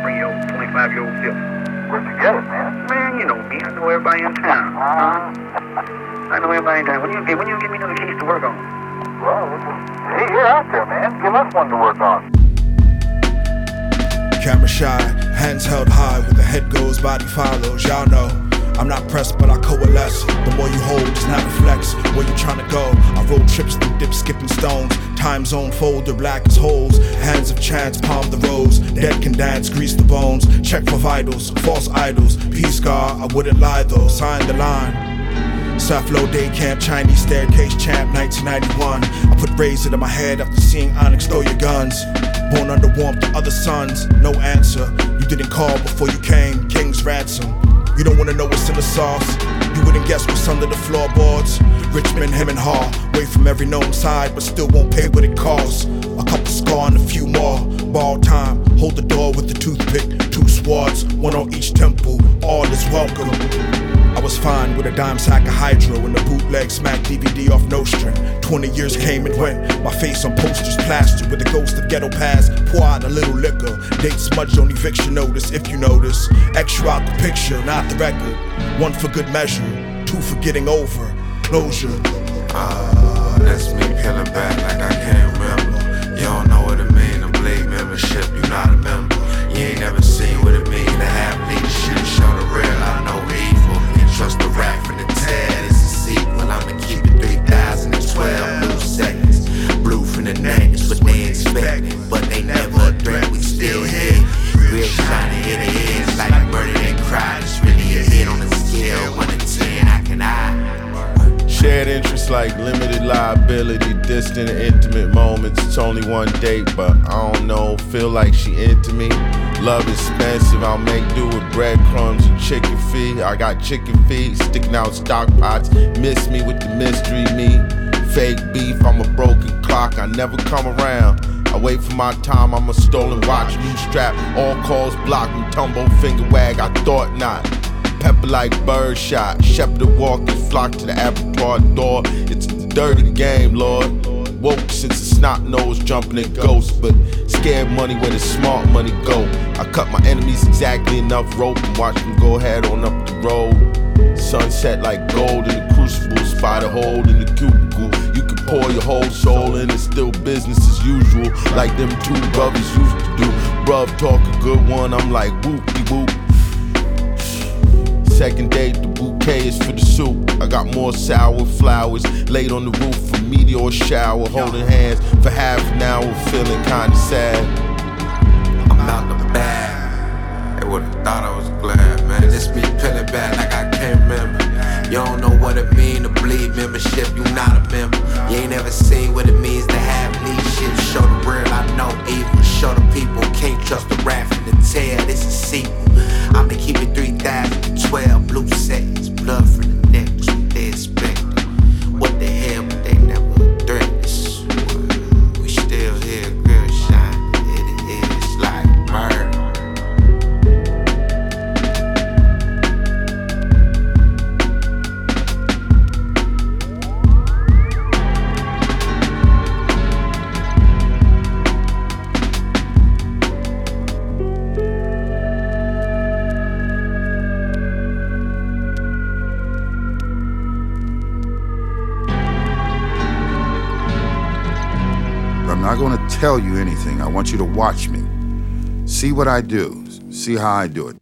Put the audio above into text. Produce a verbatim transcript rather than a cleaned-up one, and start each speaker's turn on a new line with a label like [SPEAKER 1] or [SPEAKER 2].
[SPEAKER 1] twenty-three-year-old, twenty-five-year-old self.
[SPEAKER 2] Where'd you get it, man?
[SPEAKER 1] Man, you know me. I know everybody in town. Huh? I know everybody in town. When you get when you give me another case to work on?
[SPEAKER 2] Well, hey, you're out there, man. Give us one to work on.
[SPEAKER 3] Camera shy, hands held high, where the head goes, body follows. Y'all know I'm not pressed, but I coalesce. The more you hold does not reflex where you tryna go. I roll trips through dip, skipping stones. Time zone folder, black as holes. Hands of chance, palm the rose. Dead can dance, grease the bones. Check for vitals, false idols. Peace God, I wouldn't lie though. Sign the line. Saflo Day Camp, Chinese Staircase Champ, nineteen ninety-one. I put razor to my head after seeing Onyx throw your guns. Born under warmth to other sons, no answer. You didn't call before you came, King's ransom. You don't wanna know what's in the sauce. You wouldn't guess what's under the floorboards. Richmond, him and Hall, away from every known side, but still won't pay what it costs. A couple scar and a few more. Ball time, hold the door with the toothpick. Two swords, one on each temple. All is welcome. I was fine with a dime sack of hydro and a bootleg smack D V D off no string. Twenty years came and went, my face on posters plastered with the ghost of ghetto past. Pour out a little liquor, date smudged on eviction notice if you notice. Extra out the picture, not the record. One for good measure, two for getting over. Closure.
[SPEAKER 4] Ah, uh, that's me peeling back like I can't remember. You don't know what it mean to bleed membership, you not a member. You ain't never seen what it mean to have leadership. Show the real, I know evil. Trust the rap from the Ted, it's a sequel. I'ma keep it three thousand twelve blue seconds. Blue from the name, it's what they expect. But they never a threat, we still here. Real shiny hit the heads like murder and cry. It's really a hit on the scale, one to ten, I can eye.
[SPEAKER 5] Shared interests like limited liability, distant and intimate moments. It's only one date, but I don't know, feel like she into me. Love expensive, I'll make do with breadcrumbs and chicken feet. I got chicken feet sticking out stock pots. Miss me with the mystery me. Fake beef, I'm a broken clock, I never come around. I wait for my time, I'm a stolen watch, new strap. All calls blocked and tumble, finger wag, I thought not. Pepper like birdshot, shepherd walkers flock to the abattoir door. It's the dirty game, Lord. Woke since the snot nose jumping at ghosts, but scared money where the smart money go. I cut my enemies exactly enough rope and watch them go head on up the road. Sunset like gold in the crucible, spider hole in the cubicle. You can pour your whole soul in, it's still business as usual, like them two brothers used to do. Bruv talk a good one, I'm like whoop-de-whoop. Second date, the bouquet is for the soup. I got more sour flowers laid on the roof for meteor shower. Holding hands for half an hour, feeling kinda sad.
[SPEAKER 4] I'm out the bag. They would've thought I was glad, man. This me peeling back like I can't remember. You don't know what it mean to bleed membership, you not a member. You ain't never seen what it means to have leadership. Show the real, I know evil. Show the people, can't trust the rap from the tail, this is sequel. I'ma keep it three thousand twelve blue seconds. Blood from the neck, that's what they expected. What the hell, but they never threatened us. We still here, girl shine. It is like murder.
[SPEAKER 6] I'm not going to tell you anything. I want you to watch me. See what I do. See how I do it.